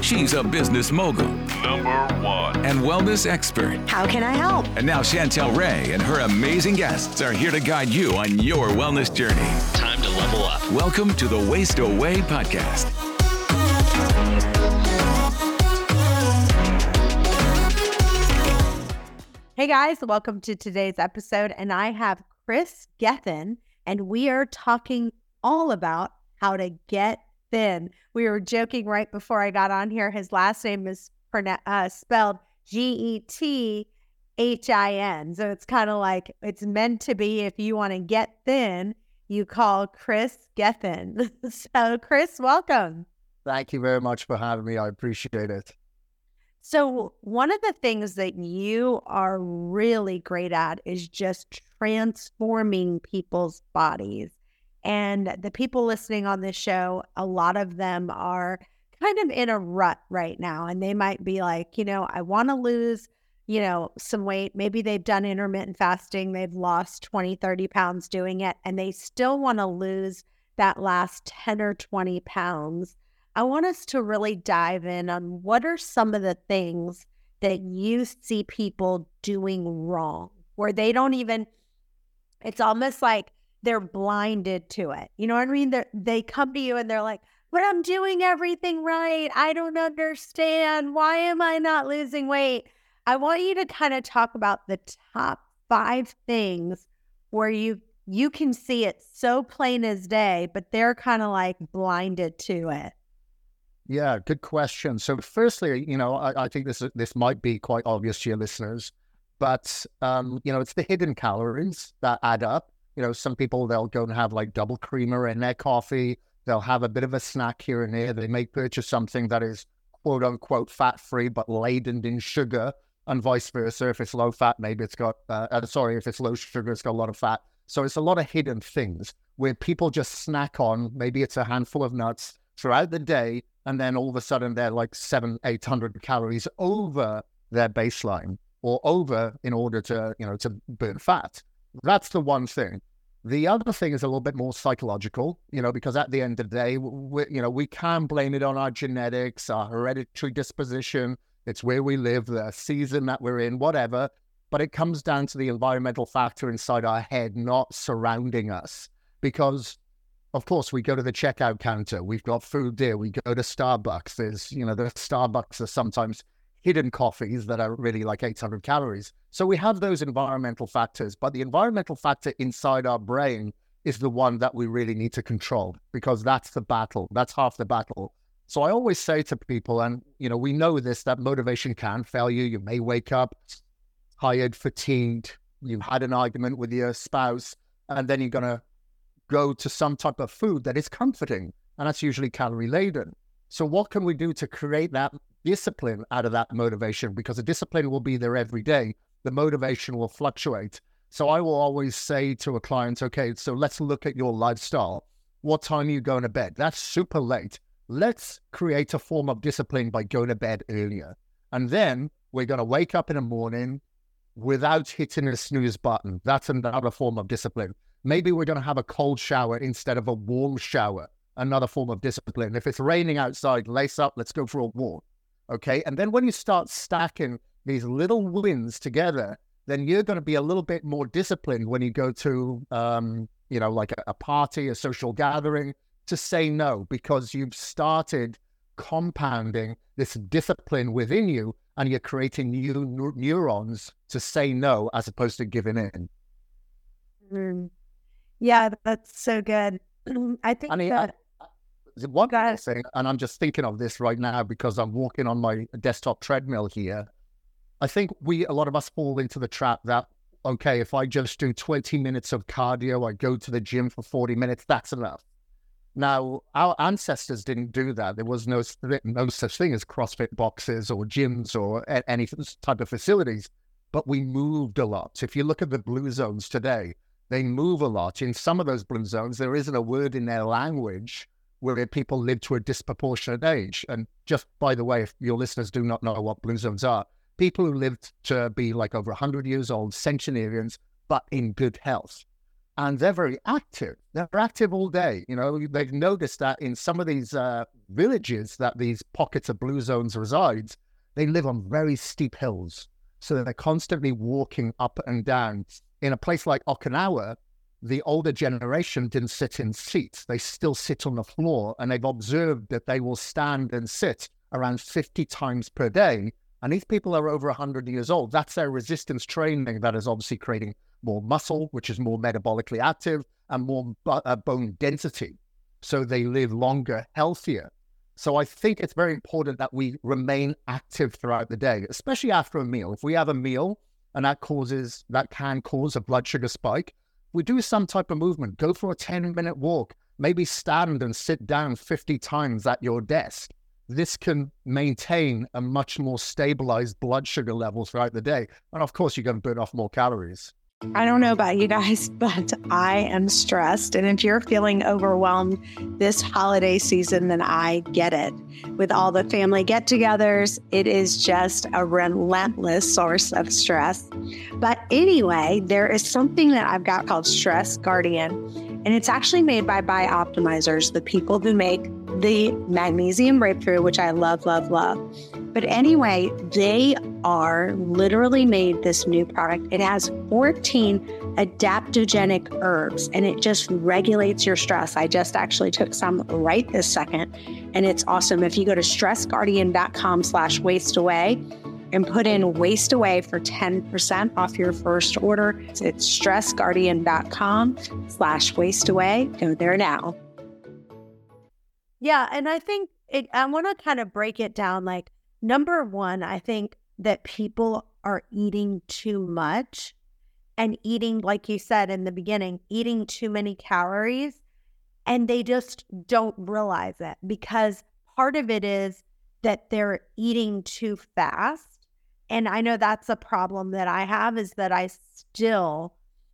She's a business mogul. #1. And wellness expert. How can I help? And now Chantel Ray and her amazing guests are here to guide you on your wellness journey. Time to level up. Welcome to the Waste Away podcast. Hey guys, welcome to today's episode. And I have Chris Gethin, and we are talking all about how to get thin. We were joking right before I got on here. His last name is spelled Gethin. So it's kind of like it's meant to be. If you want to get thin, you call Chris Gethin. So Chris, welcome. Thank you very much for having me. I appreciate it. So one of the things that you are really great at is just transforming people's bodies. And the people listening on this show, a lot of them are kind of in a rut right now. And they might be like, I want to lose, some weight. Maybe they've done intermittent fasting. They've lost 20, 30 pounds doing it. And they still want to lose that last 10 or 20 pounds. I want us to really dive in on what are some of the things that you see people doing wrong, where they don't even, it's almost like they're blinded to it. You know what I mean? They come to you and they're like, but I'm doing everything right. I don't understand. Why am I not losing weight? I want you to kind of talk about the top 5 things where you can see it so plain as day, but they're kind of like blinded to it. Yeah, good question. So firstly, I think this might be quite obvious to your listeners, but, it's the hidden calories that add up. Some people, they'll go and have like double creamer in their coffee. They'll have a bit of a snack here and there. They may purchase something that is quote unquote fat-free, but laden in sugar, and vice versa. If it's low fat, maybe it's got, if it's low sugar, it's got a lot of fat. So it's a lot of hidden things where people just snack on. Maybe it's a handful of nuts throughout the day, and then all of a sudden they're like 700-800 calories over their baseline, or over in order to, to burn fat. That's the one thing. The other thing is a little bit more psychological, because at the end of the day, we can blame it on our genetics, our hereditary disposition. It's where we live, the season that we're in, whatever. But it comes down to the environmental factor inside our head, not surrounding us. Because of course, we go to the checkout counter. We've got food there. We go to Starbucks. There's, the Starbucks are sometimes hidden coffees that are really like 800 calories. So we have those environmental factors, but the environmental factor inside our brain is the one that we really need to control, because that's the battle. That's half the battle. So I always say to people, and, we know this, that motivation can fail you. You may wake up tired, fatigued. You've had an argument with your spouse, and then you're going to go to some type of food that is comforting, and that's usually calorie laden. So what can we do to create that discipline out of that motivation? Because the discipline will be there every day. The motivation will fluctuate. So I will always say to a client, okay, so let's look at your lifestyle. What time are you going to bed? That's super late. Let's create a form of discipline by going to bed earlier. And then we're going to wake up in the morning without hitting a snooze button. That's another form of discipline. Maybe we're going to have a cold shower instead of a warm shower, another form of discipline. If it's raining outside, lace up, let's go for a walk, okay? And then when you start stacking these little wins together, then you're going to be a little bit more disciplined when you go to, like a party, a social gathering, to say no, because you've started compounding this discipline within you, and you're creating new neurons to say no as opposed to giving in. Yeah, that's so good. I think one thing, and I'm just thinking of this right now because I'm walking on my desktop treadmill here. I think a lot of us fall into the trap that, okay, if I just do 20 minutes of cardio, I go to the gym for 40 minutes, that's enough. Now, our ancestors didn't do that. There was no such thing as CrossFit boxes or gyms or any type of facilities, but we moved a lot. If you look at the blue zones today, they move a lot. In some of those blue zones, there isn't a word in their language where people live to a disproportionate age. And just by the way, if your listeners do not know what blue zones are, people who lived to be like over 100 years old, centenarians, but in good health. and they're very active. They're active all day. You know, they've noticed that in some of these villages that these pockets of blue zones resides, they live on very steep hills. So they're constantly walking up and down. In a place like Okinawa, the older generation didn't sit in seats. They still sit on the floor, and they've observed that they will stand and sit around 50 times per day. And these people are over 100 years old. That's their resistance training that is obviously creating more muscle, which is more metabolically active, and more bone density. So they live longer, healthier. So I think it's very important that we remain active throughout the day, especially after a meal. If we have a meal and that can cause a blood sugar spike, we do some type of movement. Go for a 10-minute walk, maybe stand and sit down 50 times at your desk. This can maintain a much more stabilized blood sugar level throughout the day. And of course, you're going to burn off more calories. I don't know about you guys, but I am stressed. And if you're feeling overwhelmed this holiday season, then I get it. With all the family get-togethers, it is just a relentless source of stress. But anyway, there is something that I've got called Stress Guardian, and it's actually made by Bioptimizers, the people who make the magnesium breakthrough, which I love, love, love. But anyway, they are literally made this new product. It has 14 adaptogenic herbs, and it just regulates your stress. I just actually took some right this second, and it's awesome. If you go to stressguardian.com/wasteaway and put in waste away for 10% off your first order, it's stressguardian.com/wasteaway. Go there now. Yeah, and I think I want to kind of break it down. Like, number one, I think that people are eating too much and eating, like you said in the beginning, eating too many calories, and they just don't realize it, because part of it is that they're eating too fast. And I know that's a problem that I have, is that I still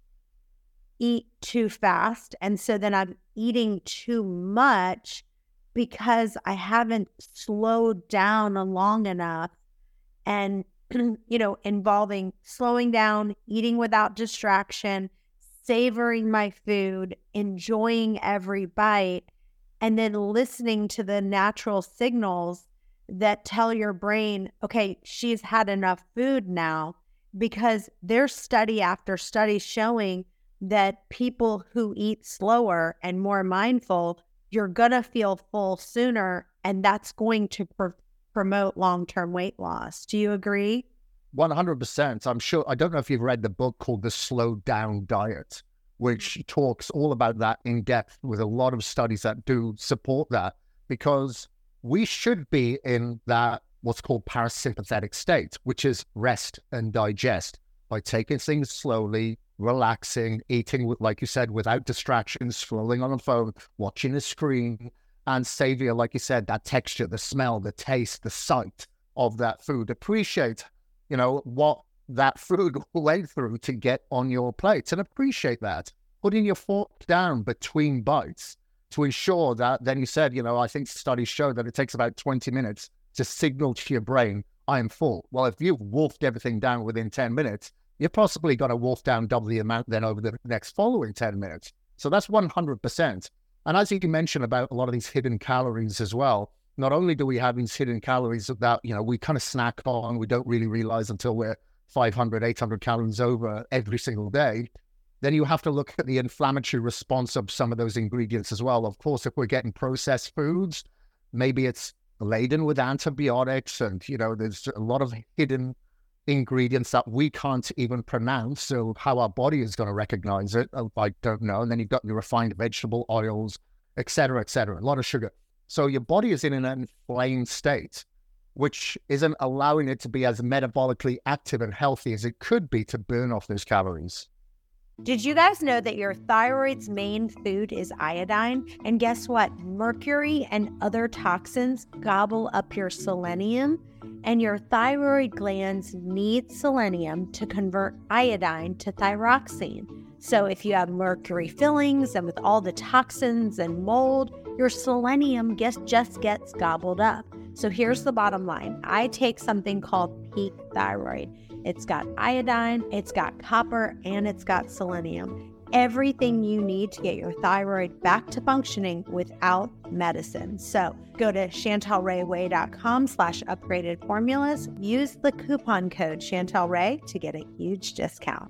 eat too fast. And so then I'm eating too much because I haven't slowed down long enough, and, involving slowing down, eating without distraction, savoring my food, enjoying every bite, and then listening to the natural signals that tell your brain, okay, she's had enough food now, because there's study after study showing that people who eat slower and more mindful, you're going to feel full sooner, and that's going to promote long-term weight loss. Do you agree? 100%. I'm sure. I don't know if you've read the book called The Slow Down Diet, which talks all about that in depth, with a lot of studies that do support that, because we should be in that what's called parasympathetic state, which is rest and digest, by taking things slowly, relaxing, eating, like you said, without distractions, scrolling on the phone, watching the screen, and savor, like you said, that texture, the smell, the taste, the sight of that food. Appreciate, what that food went through to get on your plate, and appreciate that. Putting your fork down between bites to ensure that, then you said, I think studies show that it takes about 20 minutes to signal to your brain, I am full. Well, if you've wolfed everything down within 10 minutes, you're possibly going to wolf down double the amount then over the next following 10 minutes. So that's 100%. And as you mentioned about a lot of these hidden calories as well, not only do we have these hidden calories that, we kind of snack on, we don't really realize until we're 500, 800 calories over every single day, then you have to look at the inflammatory response of some of those ingredients as well. Of course, if we're getting processed foods, maybe it's laden with antibiotics, and, there's a lot of hidden ingredients that we can't even pronounce. So how our body is going to recognize it, I don't know. And then you've got your refined vegetable oils, et cetera, a lot of sugar. So your body is in an inflamed state, which isn't allowing it to be as metabolically active and healthy as it could be to burn off those calories. Did you guys know that your thyroid's main food is iodine? And guess what? Mercury and other toxins gobble up your selenium, and your thyroid glands need selenium to convert iodine to thyroxine. So if you have mercury fillings and with all the toxins and mold, your selenium just gets gobbled up. So here's the bottom line. I take something called Peak Thyroid. It's got iodine, it's got copper, and it's got selenium. everything you need to get your thyroid back to functioning without medicine. So go to chantelrayway.com/upgraded formulas. Use the coupon code ChantelRay to get a huge discount.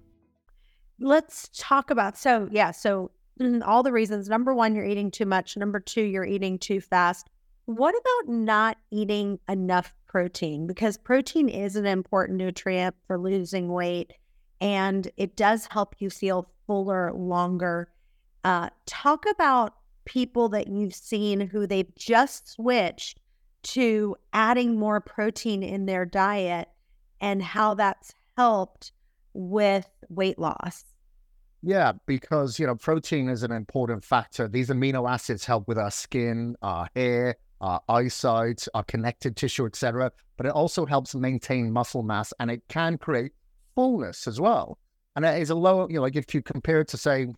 Let's talk about, so all the reasons. Number one, you're eating too much. Number two, you're eating too fast. What about not eating enough protein? Because protein is an important nutrient for losing weight, and it does help you feel fuller longer. Talk about people that you've seen who they've just switched to adding more protein in their diet and how that's helped with weight loss. Yeah, because, protein is an important factor. These amino acids help with our skin, our hair, our eyesight, our connective tissue, etc. But it also helps maintain muscle mass, and it can create fullness as well. And it is a lower, like if you compare it to, say,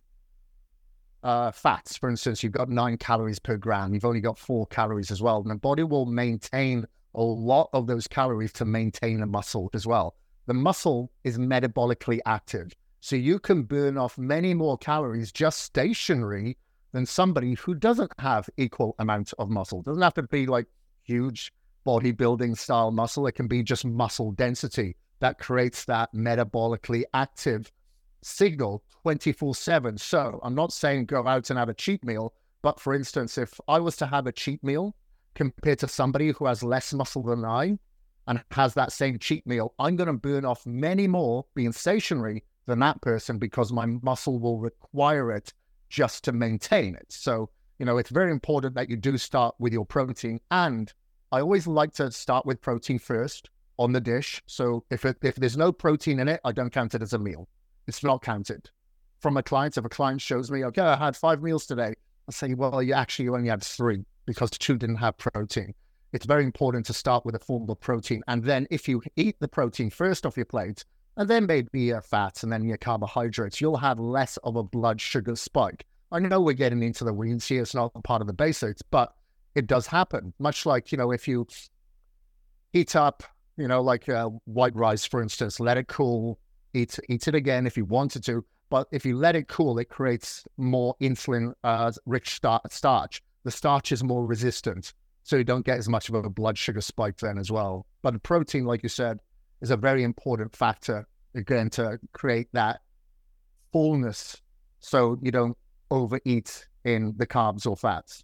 fats, for instance, you've got 9 calories per gram. You've only got 4 calories as well. And the body will maintain a lot of those calories to maintain the muscle as well. The muscle is metabolically active. So you can burn off many more calories just stationary than somebody who doesn't have equal amount of muscle. It doesn't have to be like huge bodybuilding style muscle. It can be just muscle density that creates that metabolically active signal 24/7. So I'm not saying go out and have a cheat meal, but for instance, if I was to have a cheat meal compared to somebody who has less muscle than I and has that same cheat meal, I'm going to burn off many more being stationary than that person because my muscle will require it just to maintain it. So, it's very important that you do start with your protein. And I always like to start with protein first on the dish. So if there's no protein in it, I don't count it as a meal. It's not counted. From a client, if a client shows me, okay, I had 5 meals today, I say, well, you only had 3 because 2 didn't have protein. It's very important to start with a form of protein. And then if you eat the protein first off your plate, and then maybe your fats and then your carbohydrates, you'll have less of a blood sugar spike. I know we're getting into the weeds here. It's not part of the basics, but it does happen. Much like, if you heat up, like white rice, for instance, let it cool, eat it again if you wanted to. But if you let it cool, it creates more insulin-rich starch. The starch is more resistant, so you don't get as much of a blood sugar spike then as well. But the protein, like you said, is a very important factor, again, to create that fullness so you don't overeat in the carbs or fats.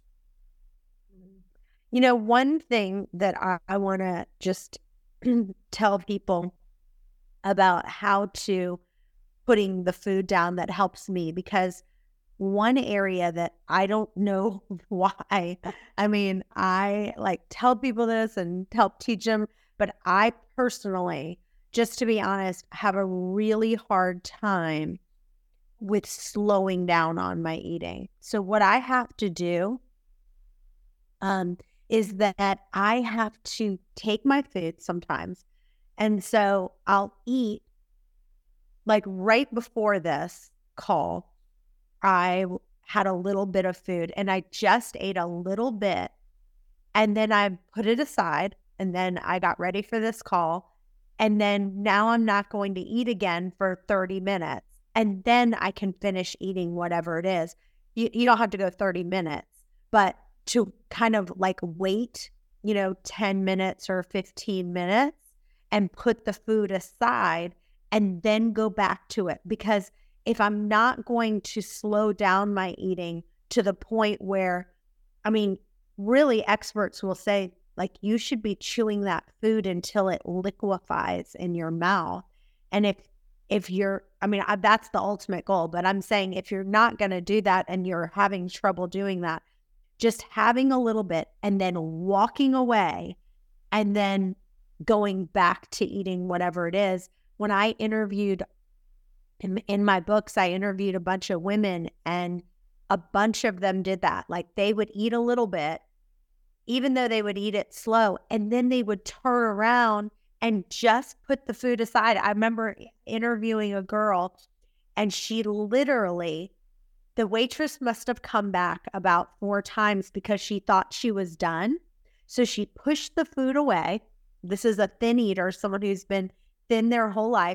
One thing that I want to just tell people about how to putting the food down that helps me, because one area that I don't know why, I tell people this and help teach them, but I personally, just to be honest, have a really hard time with slowing down on my eating. So what I have to do is that I have to take my food sometimes. And so I'll eat, like right before this call, I had a little bit of food and I just ate a little bit, and then I put it aside. And then I got ready for this call. And then now I'm not going to eat again for 30 minutes. And then I can finish eating whatever it is. You don't have to go 30 minutes, but to kind of like wait, 10 minutes or 15 minutes and put the food aside and then go back to it. Because if I'm not going to slow down my eating to the point where, really experts will say, like, you should be chewing that food until it liquefies in your mouth. And if you're, that's the ultimate goal, but I'm saying if you're not going to do that and you're having trouble doing that, just having a little bit and then walking away and then going back to eating whatever it is. When I interviewed, in my books, I interviewed a bunch of women, and a bunch of them did that. Like, they would eat a little bit, even though they would eat it slow, and then they would turn around and just put the food aside. I remember interviewing a girl, and she literally, the waitress must have come back about 4 times because she thought she was done. So she pushed the food away. This is a thin eater, someone who's been thin their whole life.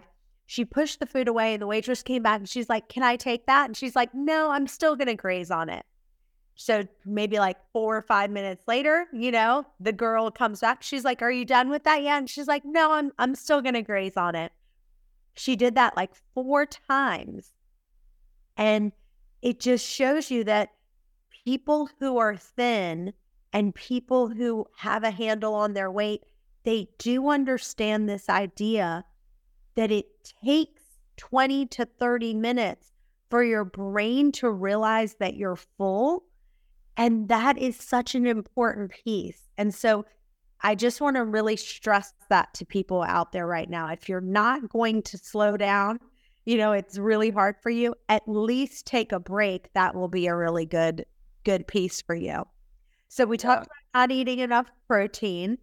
She pushed the food away. The waitress came back and she's like, can I take that? And she's like, no, I'm still going to graze on it. So maybe like 4 or 5 minutes later, the girl comes back. She's like, are you done with that yet? And she's like, no, I'm still going to graze on it. She did that like 4 times. And it just shows you that people who are thin and people who have a handle on their weight, they do understand this idea that it takes 20 to 30 minutes for your brain to realize that you're full. And that is such an important piece. And so I just want to really stress that to people out there right now. If you're not going to slow down, it's really hard for you, at least take a break. That will be a really good piece for you. So we talked about not eating enough protein.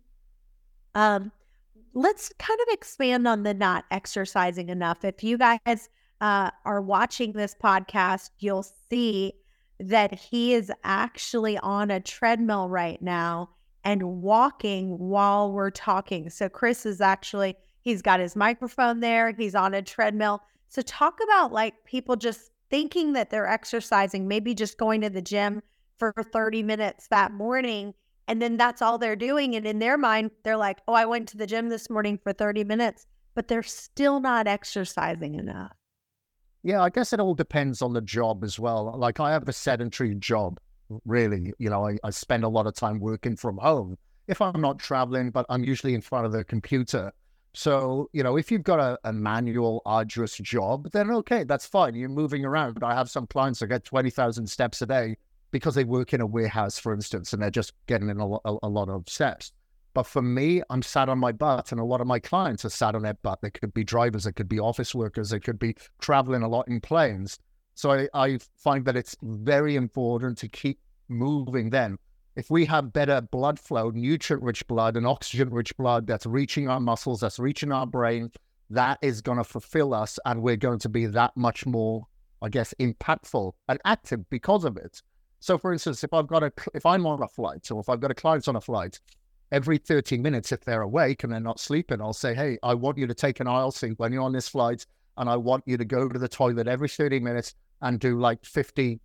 Let's kind of expand on the not exercising enough. If you guys are watching this podcast, you'll see that he is actually on a treadmill right now and walking while we're talking. So Chris is he's got his microphone there. He's on a treadmill. So talk about like people just thinking that they're exercising, maybe just going to the gym for 30 minutes that morning. And then that's all they're doing. And in their mind, they're like, oh, I went to the gym this morning for 30 minutes, but they're still not exercising enough. Yeah, I guess it all depends on the job as well. Like I have a sedentary job, really. I spend a lot of time working from home if I'm not traveling, but I'm usually in front of the computer. So, if you've got a manual, arduous job, then okay, that's fine. You're moving around. I have some clients that get 20,000 steps a day because they work in a warehouse, for instance, and they're just getting in a lot of steps. But for me, I'm sat on my butt, and a lot of my clients are sat on their butt. They could be drivers, they could be office workers, they could be traveling a lot in planes. So I find that it's very important to keep moving then. If we have better blood flow, nutrient-rich blood and oxygen-rich blood that's reaching our muscles, that's reaching our brain, that is going to fulfill us, and we're going to be that much more, I guess, impactful and active because of it. So, for instance, if I'm on a flight, or if I've got a client on a flight, every 30 minutes, if they're awake and they're not sleeping, I'll say, hey, I want you to take an aisle seat when you're on this flight, and I want you to go to the toilet every 30 minutes and do like 50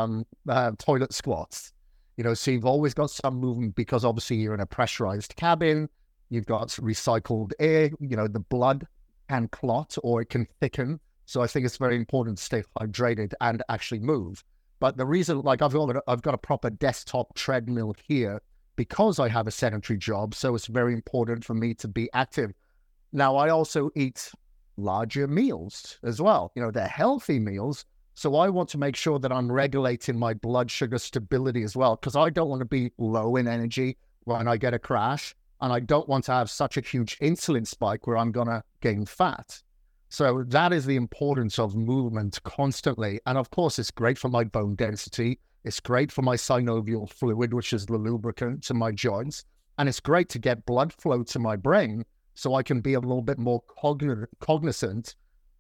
toilet squats. So you've always got some movement because obviously you're in a pressurized cabin. You've got recycled air. The blood can clot or it can thicken. So I think it's very important to stay hydrated and actually move. But the reason, like I've got a proper desktop treadmill here because I have a sedentary job. So it's very important for me to be active. Now, I also eat larger meals as well. They're healthy meals. So I want to make sure that I'm regulating my blood sugar stability as well, because I don't want to be low in energy when I get a crash. And I don't want to have such a huge insulin spike where I'm going to gain fat. So that is the importance of movement constantly. And of course, it's great for my bone density. It's great for my synovial fluid, which is the lubricant to my joints. And it's great to get blood flow to my brain so I can be a little bit more cognizant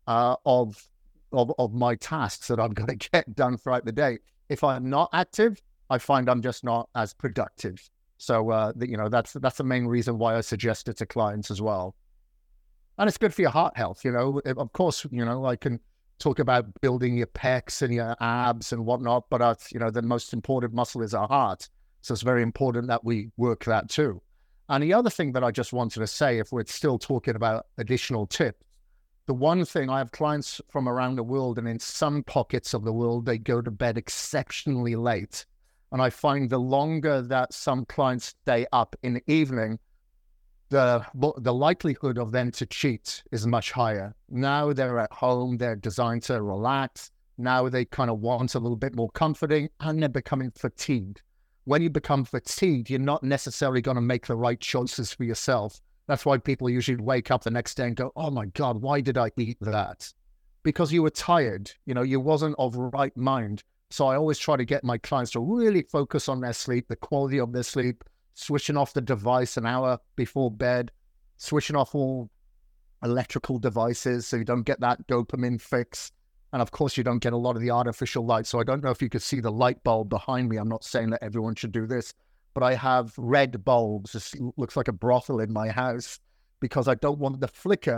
of my tasks that I'm going to get done throughout the day. If I'm not active, I find I'm just not as productive. So, that's the main reason why I suggest it to clients as well. And it's good for your heart health, Of course, I can talk about building your pecs and your abs and whatnot, but, the most important muscle is our heart. So it's very important that we work that too. And the other thing that I just wanted to say, if we're still talking about additional tips, the one thing, I have clients from around the world, and in some pockets of the world, they go to bed exceptionally late. And I find the longer that some clients stay up in the evening, the likelihood of them to cheat is much higher. Now they're at home, they're designed to relax. Now they kind of want a little bit more comforting, and they're becoming fatigued. When you become fatigued, you're not necessarily going to make the right choices for yourself. That's why people usually wake up the next day and go, oh my God, why did I eat that? Because you were tired, you wasn't of right mind. So I always try to get my clients to really focus on their sleep, the quality of their sleep, switching off the device an hour before bed, switching off all electrical devices so you don't get that dopamine fix. And of course, you don't get a lot of the artificial light. So I don't know if you could see the light bulb behind me. I'm not saying that everyone should do this, but I have red bulbs. This looks like a brothel in my house because I don't want the flicker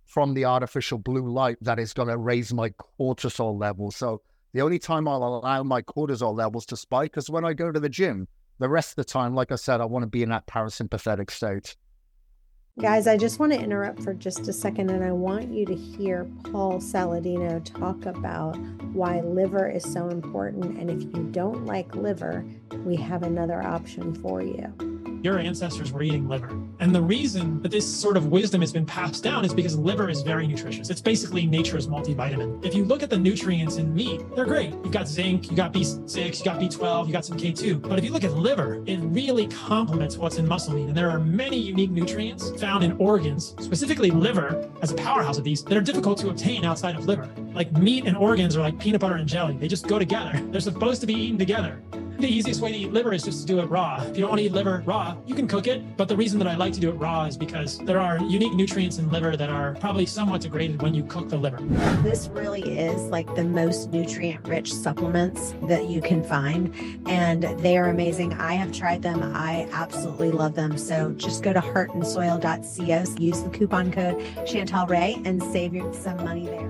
from the artificial blue light that is going to raise my cortisol levels. So the only time I'll allow my cortisol levels to spike is when I go to the gym. The rest of the time, like I said, I want to be in that parasympathetic state. Guys, I just want to interrupt for just a second, and I want you to hear Paul Saladino talk about why liver is so important. And if you don't like liver, we have another option for you. Your ancestors were eating liver. And the reason that this sort of wisdom has been passed down is because liver is very nutritious. It's basically nature's multivitamin. If you look at the nutrients in meat, they're great. You've got zinc, you got B6, you got B12, you got some K2. But if you look at liver, it really complements what's in muscle meat. And there are many unique nutrients found in organs, specifically liver as a powerhouse of these, that are difficult to obtain outside of liver. Like meat and organs are like peanut butter and jelly. They just go together. They're supposed to be eaten together. The easiest way to eat liver is just to do it raw. If you don't want to eat liver raw, you can cook it. But the reason that I like to do it raw is because there are unique nutrients in liver that are probably somewhat degraded when you cook the liver. This really is like the most nutrient-rich supplements that you can find, and they are amazing. I have tried them. I absolutely love them. So just go to heartandsoil.co, use the coupon code Chantal Ray, and save you some money there.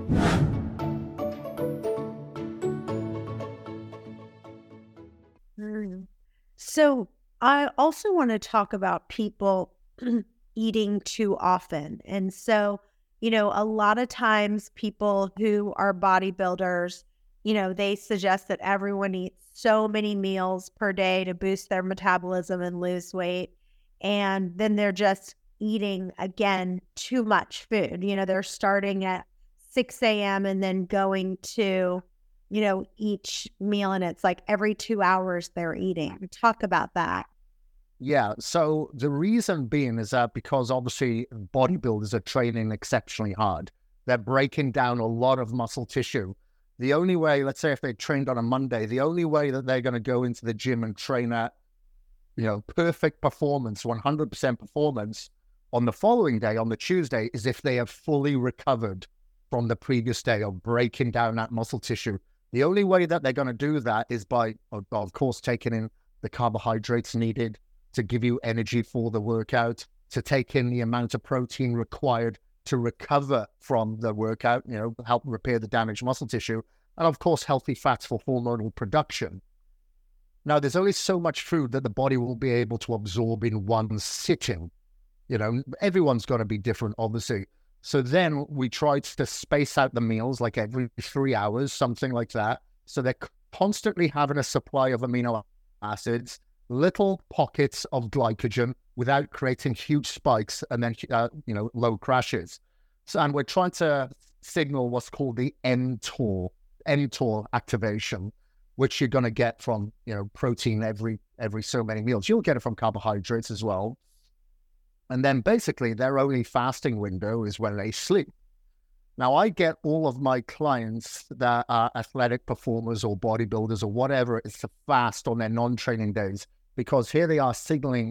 So I also want to talk about people eating too often. And so, a lot of times people who are bodybuilders, they suggest that everyone eats so many meals per day to boost their metabolism and lose weight. And then they're just eating, again, too much food. They're starting at 6 a.m. and then going to each meal, and it's like every 2 hours they're eating. Talk about that. Yeah. So the reason being is that because obviously bodybuilders are training exceptionally hard. They're breaking down a lot of muscle tissue. The only way, let's say if they trained on a Monday, the only way that they're going to go into the gym and train at, perfect performance, 100% performance on the following day, on the Tuesday, is if they have fully recovered from the previous day of breaking down that muscle tissue. The only way that they're going to do that is by, of course, taking in the carbohydrates needed to give you energy for the workout, to take in the amount of protein required to recover from the workout, help repair the damaged muscle tissue, and of course, healthy fats for hormonal production. Now, there's only so much food that the body will be able to absorb in one sitting. Everyone's going to be different, obviously. So then we tried to space out the meals like every 3 hours, something like that. So they're constantly having a supply of amino acids, little pockets of glycogen without creating huge spikes and then, low crashes. So, and we're trying to signal what's called the mTOR activation, which you're going to get from, protein every so many meals. You'll get it from carbohydrates as well. And then basically their only fasting window is when they sleep. Now, I get all of my clients that are athletic performers or bodybuilders or whatever it is to fast on their non-training days, because here they are signaling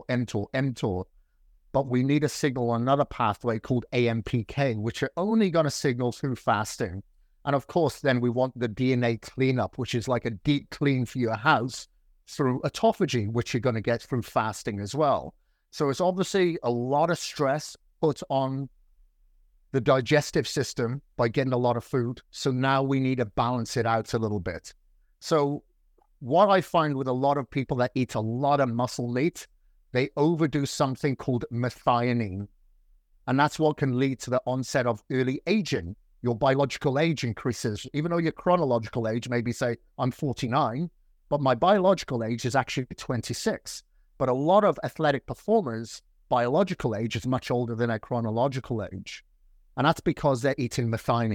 mTOR, but we need to signal another pathway called AMPK, which are only going to signal through fasting. And of course, then we want the DNA cleanup, which is like a deep clean for your house through autophagy, which you're going to get through fasting as well. So it's obviously a lot of stress put on the digestive system by getting a lot of food. So now we need to balance it out a little bit. So what I find with a lot of people that eat a lot of muscle meat, they overdo something called methionine. And that's what can lead to the onset of early aging. Your biological age increases, even though your chronological age, maybe say I'm 49, but my biological age is actually 26. But a lot of athletic performers' biological age is much older than their chronological age. And that's because they're eating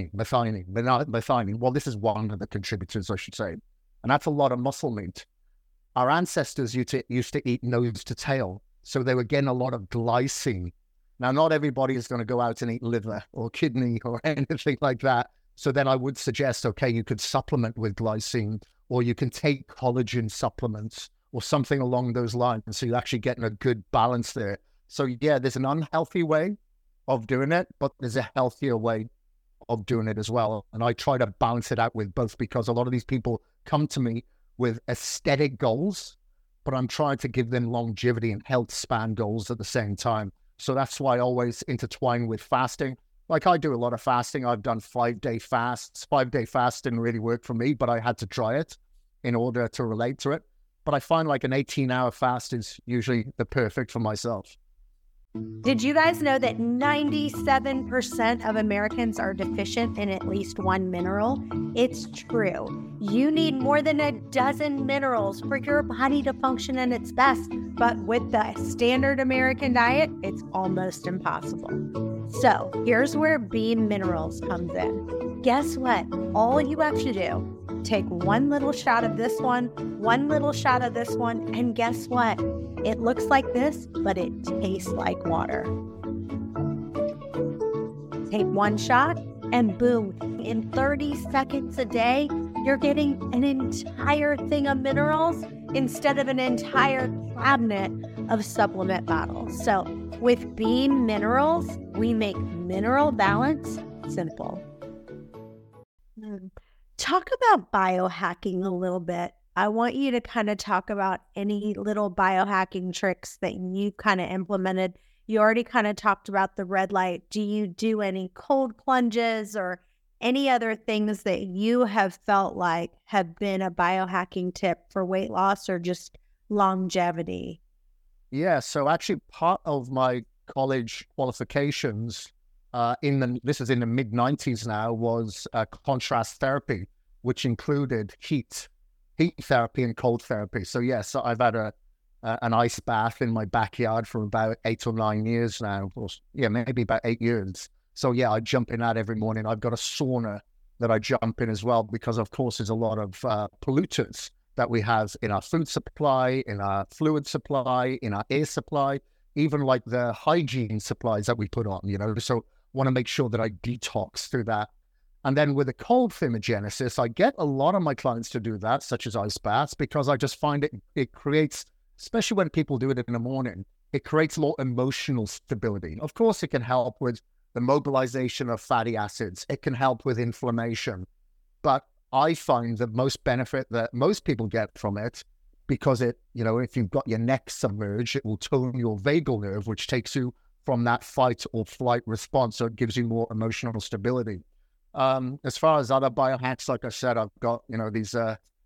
methionine. Well, this is one of the contributors, I should say. And that's a lot of muscle meat. Our ancestors used to eat nose to tail. So they were getting a lot of glycine. Now, not everybody is going to go out and eat liver or kidney or anything like that. So then I would suggest, okay, you could supplement with glycine, or you can take collagen supplements or something along those lines. So you're actually getting a good balance there. So yeah, there's an unhealthy way of doing it, but there's a healthier way of doing it as well. And I try to balance it out with both, because a lot of these people come to me with aesthetic goals, but I'm trying to give them longevity and health span goals at the same time. So that's why I always intertwine with fasting. Like I do a lot of fasting. I've done 5-day fasts. 5-day fast didn't really work for me, but I had to try it in order to relate to it. But I find like an 18-hour fast is usually the perfect for myself. Did you guys know that 97% of Americans are deficient in at least one mineral? It's true. You need more than a dozen minerals for your body to function at its best. But with the standard American diet, it's almost impossible. So here's where Beam Minerals comes in. Guess what? All you have to do, take one little shot of this one little shot of this one, and guess what? It looks like this, but it tastes like water. Take one shot and boom, in 30 seconds a day, you're getting an entire thing of minerals instead of an entire cabinet of supplement bottles. So with Beam Minerals, we make mineral balance simple. Talk about biohacking a little bit. I want you to kind of talk about any little biohacking tricks that you kind of implemented. You already kind of talked about the red light. Do you do any cold plunges or any other things that you have felt like have been a biohacking tip for weight loss or just longevity? Yeah, so actually part of my college qualifications this is in the mid-90s now, was contrast therapy, which included heat therapy and cold therapy. So yes, I've had an ice bath in my backyard for about 8 or 9 years now. Or, yeah, maybe about 8 years. So yeah, I jump in that every morning. I've got a sauna that I jump in as well, because of course there's a lot of pollutants that we have in our food supply, in our fluid supply, in our air supply, even like the hygiene supplies that we put on, so want to make sure that I detox through that. And then with the cold thermogenesis, I get a lot of my clients to do that, such as ice baths, because I just find it creates, especially when people do it in the morning, it creates more emotional stability. Of course, it can help with the mobilization of fatty acids. It can help with inflammation. But I find the most benefit that most people get from it, because it, if you've got your neck submerged, it will tone your vagal nerve, which takes you from that fight or flight response. So it gives you more emotional stability. As far as other biohacks, like I said, I've got, these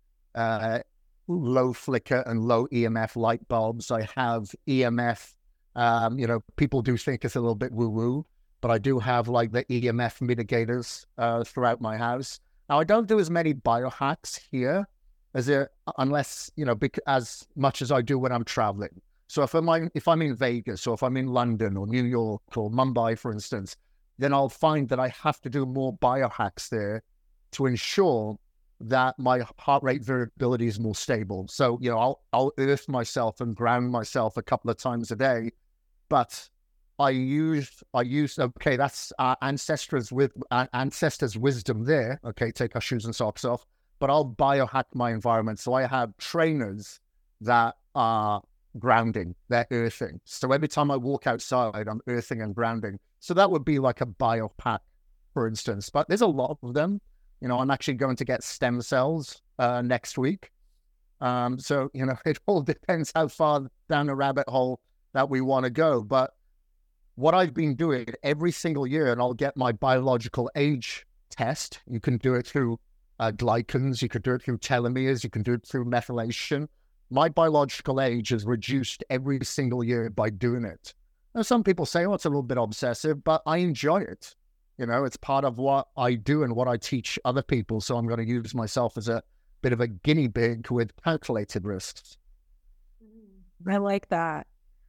low flicker and low EMF light bulbs. I have EMF, people do think it's a little bit woo-woo, but I do have like the EMF mitigators throughout my house. Now, I don't do as many biohacks here unless, as much as I do when I'm traveling. So if I'm in Vegas, or if I'm in London or New York or Mumbai, for instance, then I'll find that I have to do more biohacks there to ensure that my heart rate variability is more stable. So, I'll earth myself and ground myself a couple of times a day, but I use, okay, that's our ancestors' wisdom there. Okay, take our shoes and socks off, but I'll biohack my environment. So I have trainers that are grounding, they're earthing. So every time I walk outside, I'm earthing and grounding. So that would be like a biohack, for instance, but there's a lot of them. I'm actually going to get stem cells next week. So, it all depends how far down the rabbit hole that we want to go. But what I've been doing every single year, and I'll get my biological age test. You can do it through glycans, you can do it through telomeres, you can do it through methylation. My biological age is reduced every single year by doing it. Now, some people say, it's a little bit obsessive, but I enjoy it. It's part of what I do and what I teach other people. So I'm going to use myself as a bit of a guinea pig with calculated risks. I like that.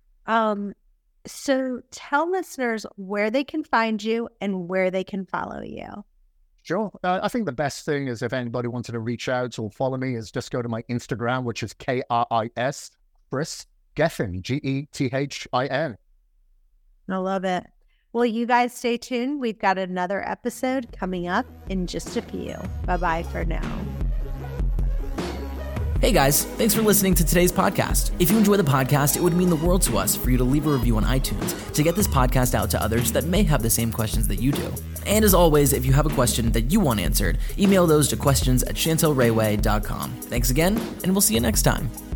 So tell listeners where they can find you and where they can follow you. Sure. I think the best thing is, if anybody wanted to reach out or follow me, is just go to my Instagram, which is KRIS, Chris Gethin, Gethin. I love it. Well, you guys stay tuned. We've got another episode coming up in just a few. Bye-bye for now. Hey guys, thanks for listening to today's podcast. If you enjoy the podcast, it would mean the world to us for you to leave a review on iTunes to get this podcast out to others that may have the same questions that you do. And as always, if you have a question that you want answered, email those to questions@chantelrayway.com. Thanks again, and we'll see you next time.